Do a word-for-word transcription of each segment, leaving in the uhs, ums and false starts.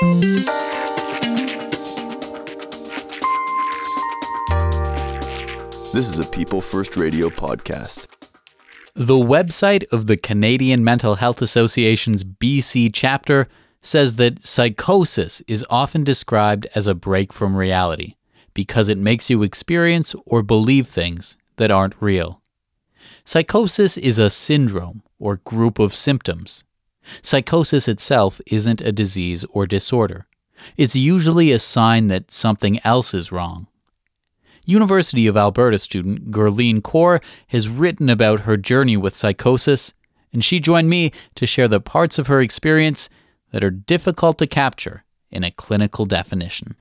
This is a People First Radio podcast. The website of the Canadian Mental Health Association's B C chapter says that psychosis is often described as a break from reality because it makes you experience or believe things that aren't real. Psychosis is a syndrome or group of symptoms. Psychosis itself isn't a disease or disorder. It's usually a sign that something else is wrong. University of Alberta student Gurleen Kaur has written about her journey with psychosis, and she joined me to share the parts of her experience that are difficult to capture in a clinical definition.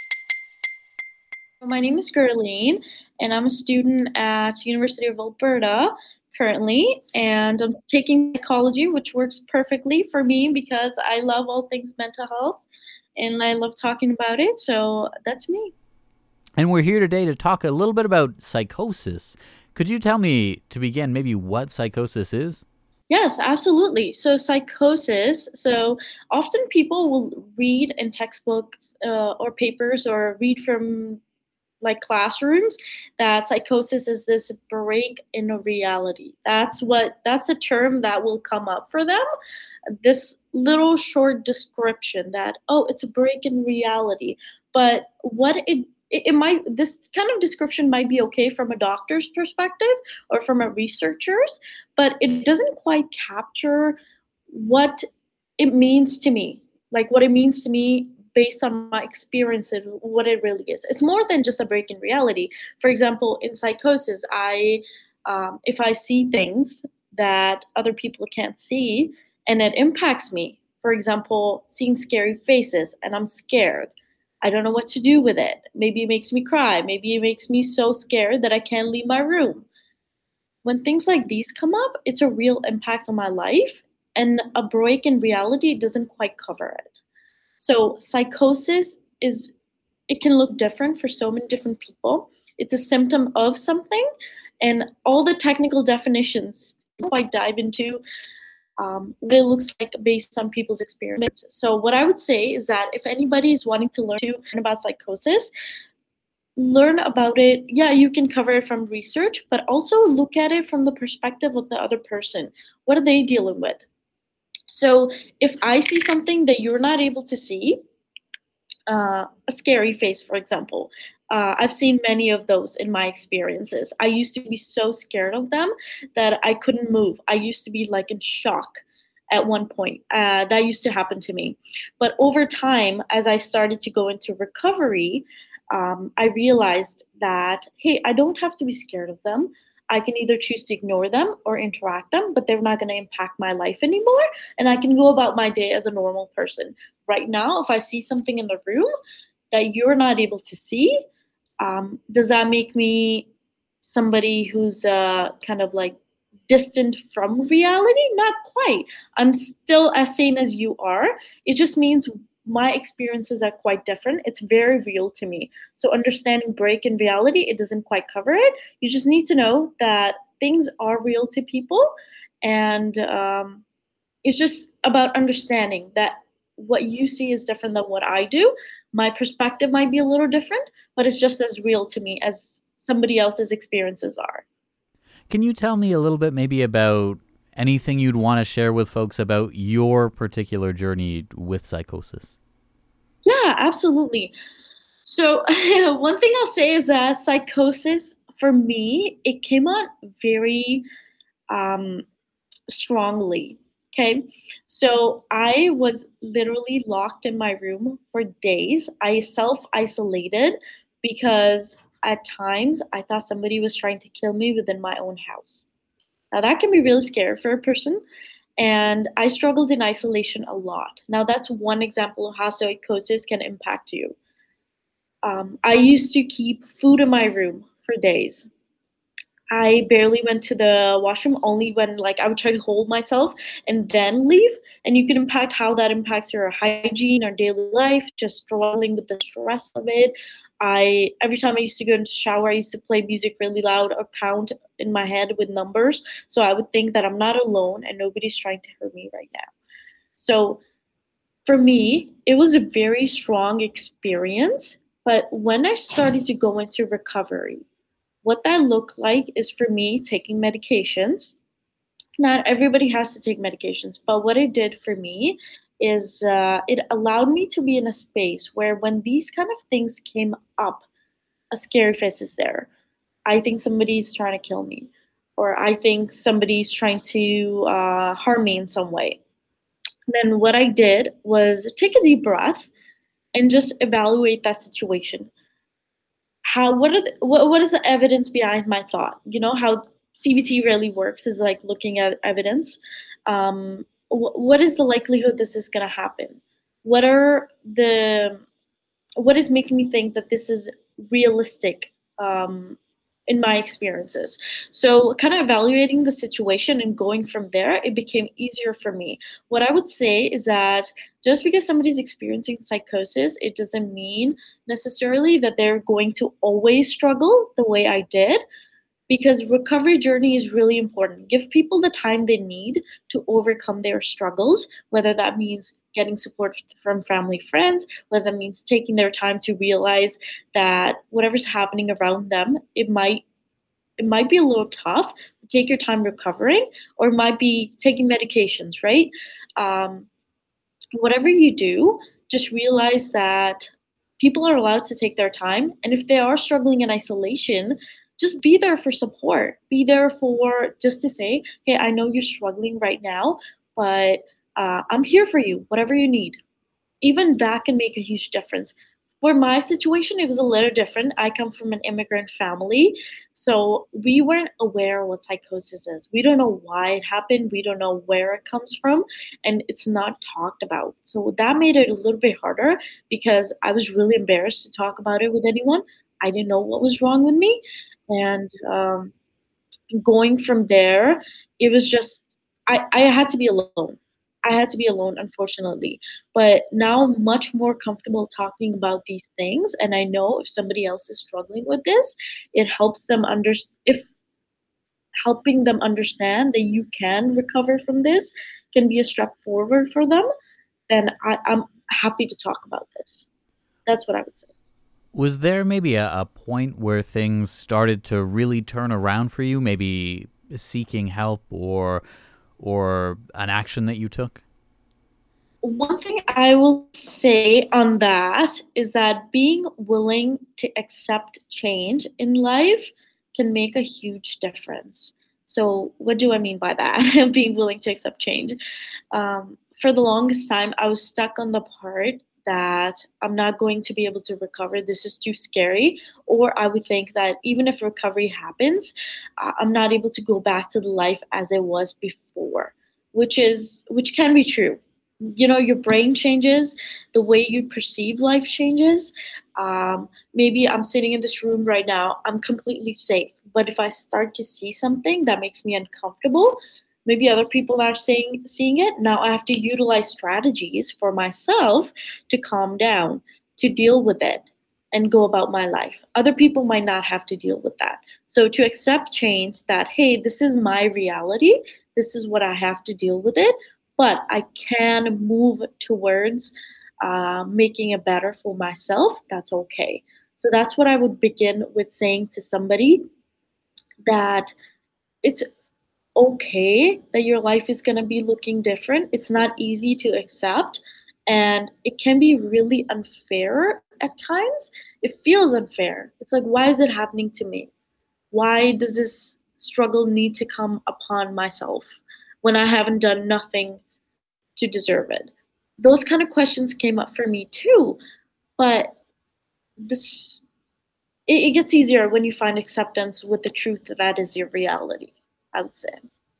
My name is Gurleen, and I'm a student at University of Alberta currently, and I'm taking psychology, which works perfectly for me because I love all things mental health, and I love talking about it, so that's me. And we're here today to talk a little bit about psychosis. Could you tell me, to begin, maybe what psychosis is? Yes, absolutely. So psychosis, so often people will read in textbooks uh, or papers or read from like classrooms that psychosis is this break in a reality. That's what, that's the term that will come up for them. This little short description that, oh, it's a break in reality. But what it It, it might, this kind of description might be okay from a doctor's perspective or from a researcher's, but it doesn't quite capture what it means to me, like what it means to me based on my experience and what it really is. It's more than just a break in reality. For example, in psychosis, I, um, if I see things that other people can't see and it impacts me, for example, seeing scary faces and I'm scared, I don't know what to do with it. Maybe it makes me cry. Maybe it makes me so scared that I can't leave my room. When things like these come up, it's a real impact on my life, and a break in reality doesn't quite cover it. So psychosis is, it can look different for so many different people. It's a symptom of something, and all the technical definitions don't quite dive into Um, what it looks like based on people's experiences. So what I would say is that if anybody is wanting to learn, to learn about psychosis, learn about it. Yeah, you can cover it from research, but also look at it from the perspective of the other person. What are they dealing with? So if I see something that you're not able to see, uh, a scary face, for example, uh, I've seen many of those in my experiences. I used to be so scared of them that I couldn't move. I used to be like in shock at one point. Uh, that used to happen to me. But over time, as I started to go into recovery, um, I realized that, hey, I don't have to be scared of them. I can either choose to ignore them or interact them, but they're not going to impact my life anymore. And I can go about my day as a normal person. Right now, if I see something in the room that you're not able to see, um, does that make me somebody who's uh, kind of like distant from reality? Not quite. I'm still as sane as you are. It just means my experiences are quite different. It's very real to me. So understanding break in reality, it doesn't quite cover it. You just need to know that things are real to people. And um, it's just about understanding that what you see is different than what I do. My perspective might be a little different, but it's just as real to me as somebody else's experiences are. Can you tell me a little bit maybe about anything you'd want to share with folks about your particular journey with psychosis? Yeah, absolutely. So one thing I'll say is that psychosis, for me, it came on very um, strongly. Okay. So I was literally locked in my room for days. I self isolated because at times I thought somebody was trying to kill me within my own house. Now that can be really scary for a person. And I struggled in isolation a lot. Now that's one example of how psychosis can impact you. Um, I used to keep food in my room for days. I barely went to the washroom only when like I would try to hold myself and then leave. And you can impact how that impacts your hygiene or daily life, just struggling with the stress of it. I every time I used to go into the shower, I used to play music really loud or count in my head with numbers. So I would think that I'm not alone and nobody's trying to hurt me right now. So For me, it was a very strong experience. But when I started to go into recovery, what that looked like is for me taking medications. Not everybody has to take medications, but what it did for me is uh, it allowed me to be in a space where when these kind of things came up, a scary face is there. I think somebody's trying to kill me, or I think somebody's trying to uh, harm me in some way. Then what I did was take a deep breath and just evaluate that situation. How what are the, what, what is the evidence behind my thought? You know how C B T really works is like looking at evidence. Um, wh- what is the likelihood this is going to happen? What are the what is making me think that this is realistic um, in my experiences? So, kind of evaluating the situation and going from there, it became easier for me. What I would say is that just because somebody's experiencing psychosis, it doesn't mean necessarily that they're going to always struggle the way I did, because recovery journey is really important. Give people the time they need to overcome their struggles, whether that means getting support from family friends, whether that means taking their time to realize that whatever's happening around them, it might it might be a little tough. Take your time recovering, or it might be taking medications, right? um, Whatever you do, just realize that people are allowed to take their time. And if they are struggling in isolation, just be there for support. Be there for just to say, hey, I know you're struggling right now, but uh, I'm here for you, whatever you need. Even that can make a huge difference. For my situation, it was a little different. I come from an immigrant family, so we weren't aware what psychosis is. We don't know why it happened. We don't know where it comes from, and it's not talked about. So that made it a little bit harder because I was really embarrassed to talk about it with anyone. I didn't know what was wrong with me, and um, going from there, it was just I, I had to be alone. I had to be alone, unfortunately. But now I'm much more comfortable talking about these things. And I know if somebody else is struggling with this, it helps them under if helping them understand that you can recover from this can be a step forward for them, then I, I'm happy to talk about this. That's what I would say. Was there maybe a, a point where things started to really turn around for you, maybe seeking help or or an action that you took? One thing I will say on that is that being willing to accept change in life can make a huge difference. So, what do I mean by that? Being willing to accept change. Um, for the longest time, I was stuck on the part that I'm not going to be able to recover. This is too scary. Or I would think that even if recovery happens, uh, I'm not able to go back to the life as it was before, which is which can be true. You know, your brain changes, the way you perceive life changes. Um, maybe I'm sitting in this room right now, I'm completely safe, but if I start to see something that makes me uncomfortable, maybe other people are saying seeing it, now I have to utilize strategies for myself to calm down, to deal with it and go about my life. Other people might not have to deal with that. So to accept change, that hey, this is my reality, this is what I have to deal with it, but I can move towards uh, making it better for myself. That's okay. So that's what I would begin with saying to somebody, that it's okay that your life is going to be looking different. It's not easy to accept, and it can be really unfair at times. It feels unfair. It's like, why is it happening to me? Why does this struggle need to come upon myself when I haven't done nothing to deserve it? Those kind of questions came up for me too, but this it, it gets easier when you find acceptance with the truth that that is your reality, I would say.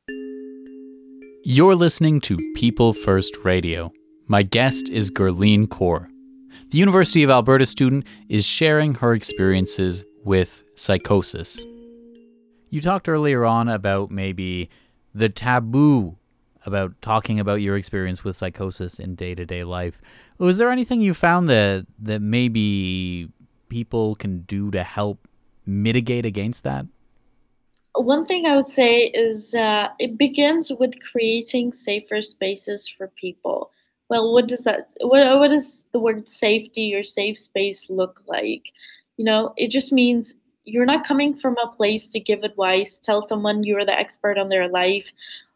You're listening to People First Radio. My guest is Gurleen Kaur. The University of Alberta student is sharing her experiences with psychosis. You talked earlier on about maybe the taboo about talking about your experience with psychosis in day-to-day life. Was there anything you found that that maybe people can do to help mitigate against that? One thing I would say is uh, it begins with creating safer spaces for people. Well, what does that what what does the word safety or safe space look like? You know, it just means you're not coming from a place to give advice, tell someone you're the expert on their life,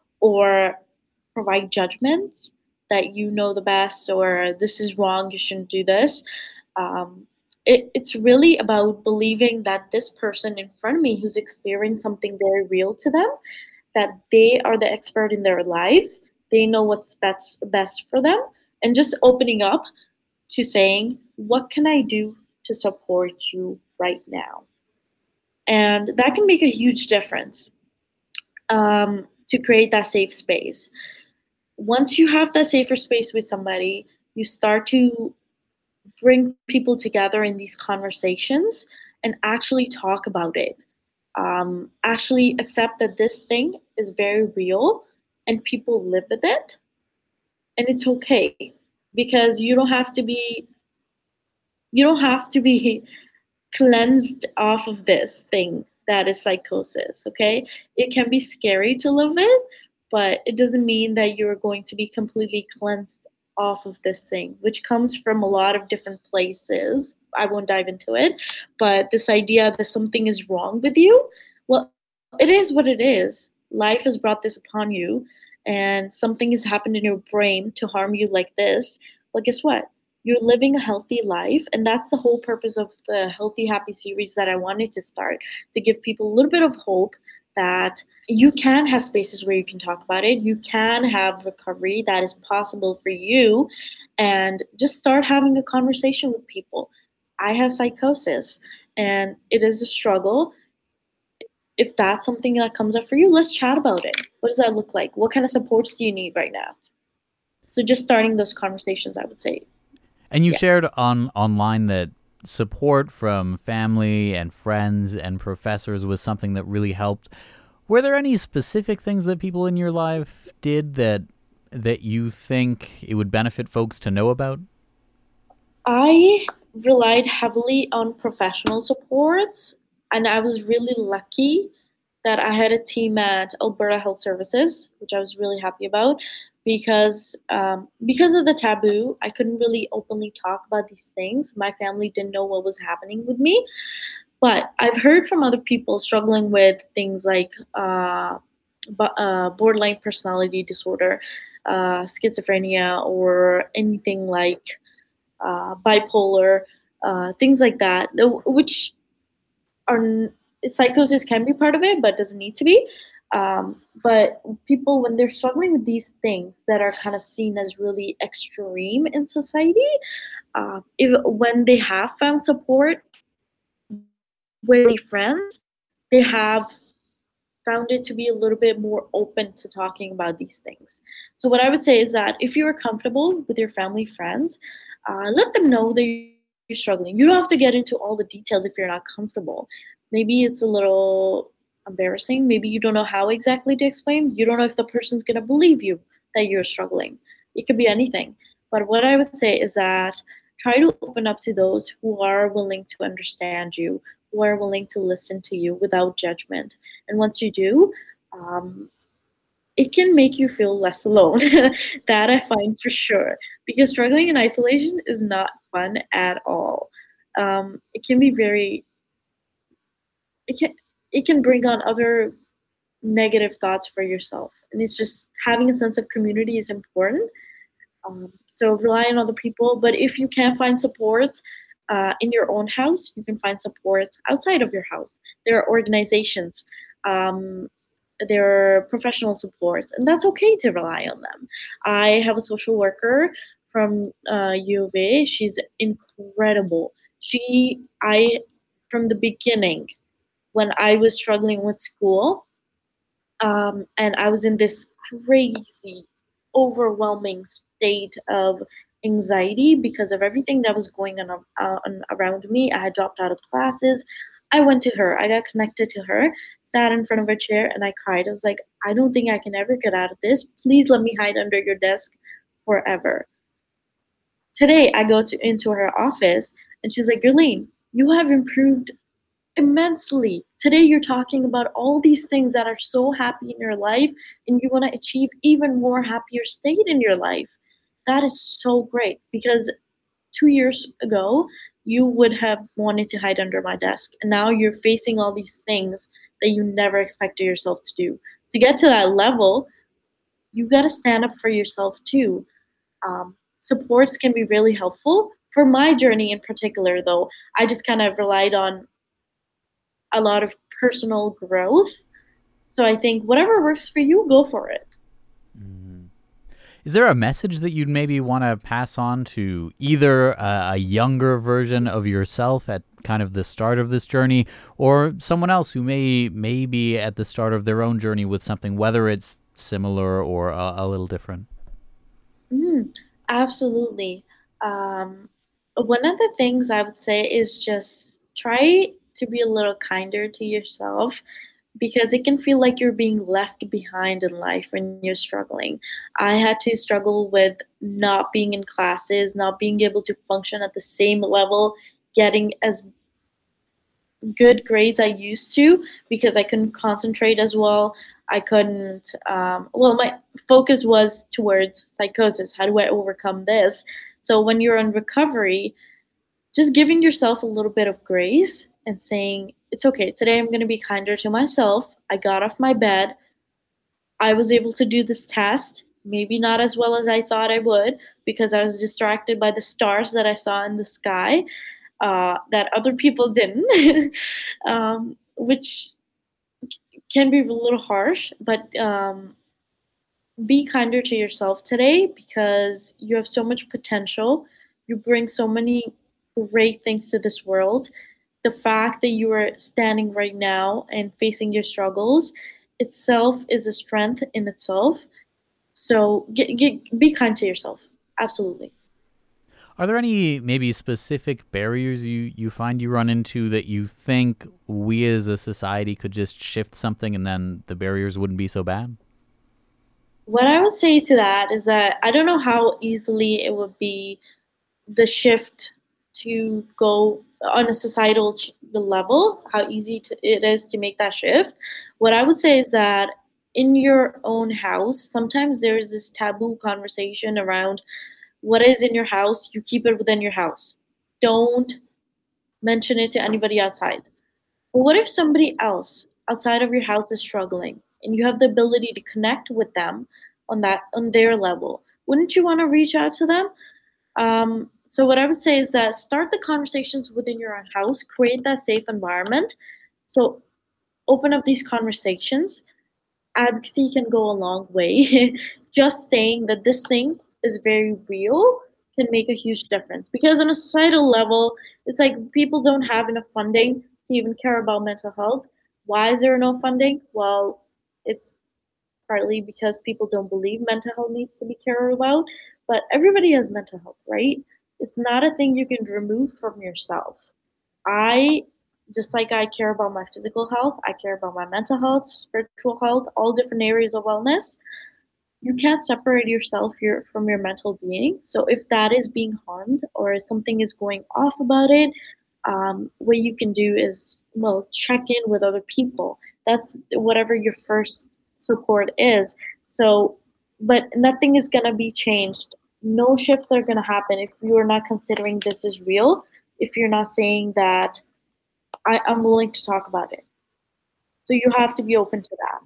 or provide judgments that you know the best or this is wrong, you shouldn't do this. Um, it, it's really about believing that this person in front of me who's experiencing something very real to them, that they are the expert in their lives, they know what's best best for them, and just opening up to saying, what can I do to support you right now? And that can make a huge difference, um, to create that safe space. Once you have that safer space with somebody, you start to bring people together in these conversations and actually talk about it. Um, actually accept that this thing is very real and people live with it, and it's okay because you don't have to be you don't have to be cleansed off of this thing that is psychosis. Okay, it can be scary to live with, but it doesn't mean that you're going to be completely cleansed off of this thing, which comes from a lot of different places. I won't dive into it, but this idea that something is wrong with you, well, it is what it is. Life has brought this upon you, and something has happened in your brain to harm you like this. Well, guess what? You're living a healthy life, and that's the whole purpose of the Healthy Happy series that I wanted to start, to give people a little bit of hope that you can have spaces where you can talk about it, you can have recovery that is possible for you, and just start having a conversation with people. I have psychosis and it is a struggle. If that's something that comes up for you, let's chat about it. What does that look like? What kind of supports do you need right now? So just starting those conversations, I would say. And you Yeah. shared on online that support from family and friends and professors was something that really helped. Were there any specific things that people in your life did that that you think it would benefit folks to know about? I relied heavily on professional supports, and I was really lucky that I had a team at Alberta Health Services, which I was really happy about because um, because of the taboo, I couldn't really openly talk about these things. My family didn't know what was happening with me, but I've heard from other people struggling with things like uh, bu- uh, borderline personality disorder, uh, schizophrenia, or anything like uh, bipolar, uh, things like that, which are psychosis can be part of it, but doesn't need to be. Um, but people, when they're struggling with these things that are kind of seen as really extreme in society, uh, if when they have found support with friends, they have found it to be a little bit more open to talking about these things. So what I would say is that if you are comfortable with your family, friends, uh, let them know that you're struggling. You don't have to get into all the details if you're not comfortable. Maybe it's a little embarrassing. Maybe you don't know how exactly to explain. You don't know if the person's going to believe you that you're struggling. It could be anything. But what I would say is that try to open up to those who are willing to understand you, who are willing to listen to you without judgment. And once you do, um, it can make you feel less alone. That I find for sure. Because struggling in isolation is not fun at all. Um, it can be very, it can, it can bring on other negative thoughts for yourself. And it's just having a sense of community is important. Um, so rely on other people. But if you can't find support uh, in your own house, you can find support outside of your house. There are organizations, um, there are professional supports, and that's okay to rely on them. I have a social worker from uh, U of A. She's incredible. She, I, from the beginning, when I was struggling with school, um, and I was in this crazy, overwhelming state of anxiety because of everything that was going on, uh, on around me. I had dropped out of classes. I went to her. I got connected to her, sat in front of her chair, and I cried. I was like, I don't think I can ever get out of this. Please let me hide under your desk forever. Today, I go to into her office, and she's like, Gurleen, you have improved immensely. Today, you're talking about all these things that are so happy in your life, and you want to achieve even more happier state in your life. that is so great because two years ago, you would have wanted to hide under my desk. And now you're facing all these things that you never expected yourself to do. To get to that level, you got to stand up for yourself too. Um, supports can be really helpful. For my journey in particular, though, I just kind of relied on a lot of personal growth. So I think whatever works for you, go for it. Is there a message that you'd maybe want to pass on to either a, a younger version of yourself at kind of the start of this journey, or someone else who may, may be at the start of their own journey with something, whether it's similar or a, a little different? Mm, absolutely. Um, one of the things I would say is just try to be a little kinder to yourself because it can feel like you're being left behind in life when you're struggling. I had to struggle with not being in classes, not being able to function at the same level, getting as good grades I used to because I couldn't concentrate as well. I couldn't, um, well, my focus was towards psychosis. How do I overcome this? So when you're in recovery, just giving yourself a little bit of grace and saying, it's okay, today I'm going to be kinder to myself. I got off my bed. I was able to do this test, maybe not as well as I thought I would because I was distracted by the stars that I saw in the sky uh, that other people didn't, um, which can be a little harsh, but um, be kinder to yourself today because you have so much potential. You bring so many great things to this world. The fact that you are standing right now and facing your struggles itself is a strength in itself. So get, get, be kind to yourself. Absolutely. Are there any maybe specific barriers you, you find you run into that you think we as a society could just shift something and then the barriers wouldn't be so bad? What I would say to that is that I don't know how easily it would be the shift to go on a societal ch- level, how easy to, it is to make that shift. What I would say is that in your own house, sometimes there's this taboo conversation around what is in your house, you keep it within your house. Don't mention it to anybody outside. But what if somebody else outside of your house is struggling and you have the ability to connect with them on that on their level? Wouldn't you want to reach out to them? Um, so what I would say is that start the conversations within your own house, create that safe environment. So open up these conversations. Advocacy can go a long way. Just saying that this thing is very real can make a huge difference. Because on a societal level, it's like people don't have enough funding to even care about mental health. Why is there no funding? Well, it's partly because people don't believe mental health needs to be cared about. But everybody has mental health, right? It's not a thing you can remove from yourself. I, just like I care about my physical health, I care about my mental health, spiritual health, all different areas of wellness. You can't separate yourself your, from your mental being. So if that is being harmed or something is going off about it, um, what you can do is, well, check in with other people. That's whatever your first support is. So, but nothing is going to be changed. No shifts are going to happen if you are not considering this is real, if you're not saying that I, I'm willing to talk about it. So you have to be open to that.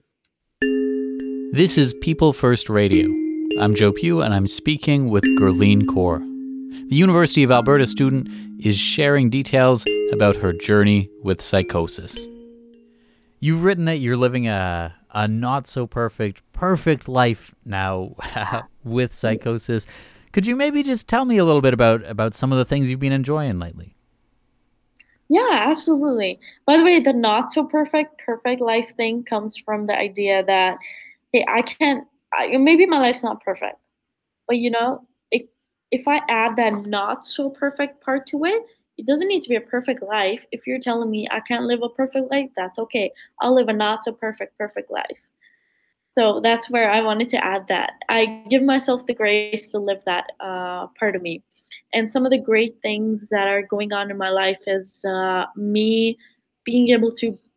This is People First Radio. I'm Joe Pugh, and I'm speaking with Gurleen Kaur. The University of Alberta student is sharing details about her journey with psychosis. You've written that you're living a, a not-so-perfect, perfect life now with psychosis. Could you maybe just tell me a little bit about, about some of the things you've been enjoying lately? Yeah, absolutely. By the way, the not so perfect, perfect life thing comes from the idea that, hey, I can't, I, maybe my life's not perfect, but you know, it, if I add that not so perfect part to it, it doesn't need to be a perfect life. If you're telling me I can't live a perfect life, that's okay. I'll live a not so perfect, perfect life. So that's where I wanted to add that. I give myself the grace to live that uh, part of me. And some of the great things that are going on in my life is uh, me being able to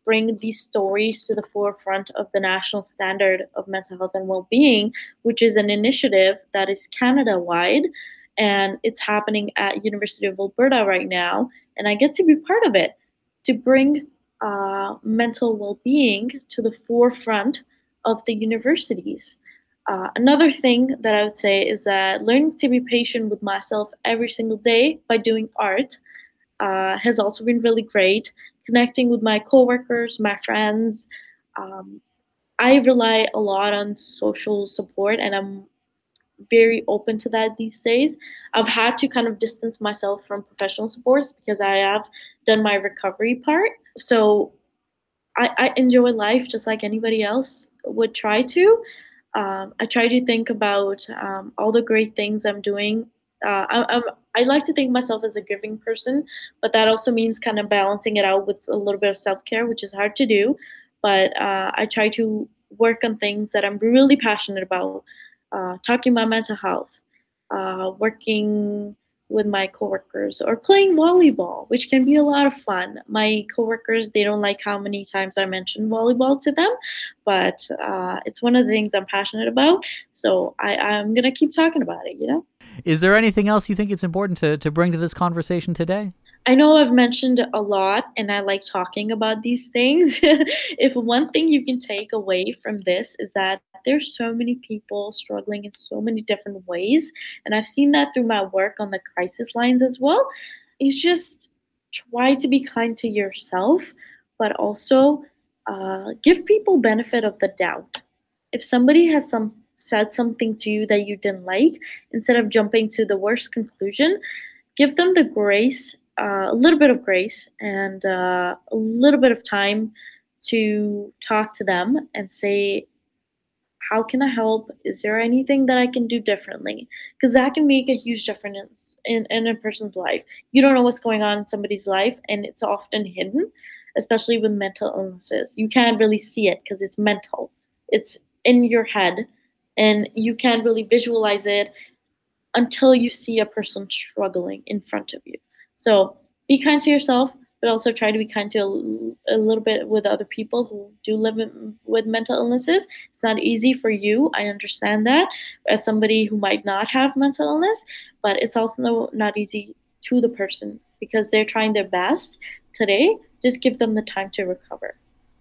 bring these stories to the forefront of the national standard of mental health and well-being, which is an initiative that is Canada-wide, and it's happening at University of Alberta right now, and I get to be part of it to bring uh, mental well-being to the forefront of the universities. Uh, another thing that I would say is that learning to be patient with myself every single day by doing art uh, has also been really great. Connecting with my coworkers, my friends. Um, I rely a lot on social support, and I'm very open to that these days. I've had to kind of distance myself from professional supports because I have done my recovery part. So I, I enjoy life just like anybody else would try to. Um, I try to think about um, all the great things I'm doing. Uh, I, I'm, I like to think of myself as a giving person, but that also means kind of balancing it out with a little bit of self-care, which is hard to do. But uh, I try to work on things that I'm really passionate about, uh, talking about mental health, uh, working with my coworkers, or playing volleyball, which can be a lot of fun. My coworkers, they don't like how many times I mention volleyball to them, but uh, it's one of the things I'm passionate about. So I, I'm going to keep talking about it, you know? Is there anything else you think it's important to, to bring to this conversation today? I know I've mentioned a lot and I like talking about these things. If one thing you can take away from this is that there's so many people struggling in so many different ways, and I've seen that through my work on the crisis lines as well, is just try to be kind to yourself, but also uh, give people benefit of the doubt. If somebody has some said something to you that you didn't like, instead of jumping to the worst conclusion, give them the grace, uh, a little bit of grace, and uh, a little bit of time to talk to them and say, how can I help? Is there anything that I can do differently? Because that can make a huge difference in, in a person's life. You don't know what's going on in somebody's life, and it's often hidden, especially with mental illnesses. You can't really see it because it's mental. It's in your head, and you can't really visualize it until you see a person struggling in front of you. So be kind to yourself, but also try to be kind to a, a little bit with other people who do live in, with mental illnesses. It's not easy for you. I understand that as somebody who might not have mental illness, but it's also not easy to the person because they're trying their best today. Just give them the time to recover.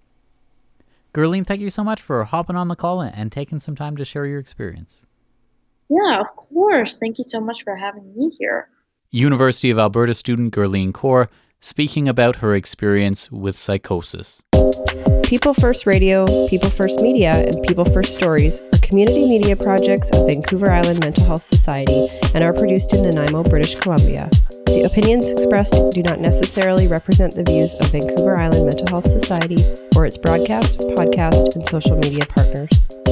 Gurleen, thank you so much for hopping on the call and taking some time to share your experience. Yeah, of course. Thank you so much for having me here. University of Alberta student Gurleen Kaur speaking about her experience with psychosis. People First Radio, People First Media, and People First Stories are community media projects of Vancouver Island Mental Health Society and are produced in Nanaimo, British Columbia. The opinions expressed do not necessarily represent the views of Vancouver Island Mental Health Society or its broadcast, podcast, and social media partners.